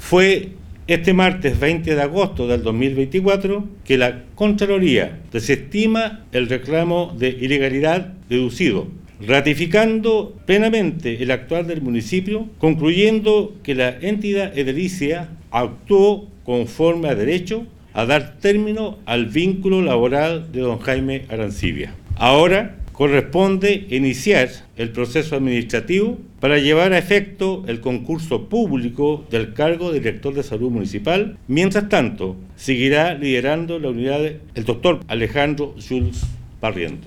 Fue este martes 20 de agosto del 2024 que la Contraloría desestima el reclamo de ilegalidad deducido, ratificando plenamente el actuar del municipio, concluyendo que la entidad edilicia actuó conforme a derecho a dar término al vínculo laboral de don Jaime Arancibia. Ahora corresponde iniciar el proceso administrativo para llevar a efecto el concurso público del cargo de director de salud municipal. Mientras tanto, seguirá liderando la unidad el doctor Alejandro Jules Barrientos.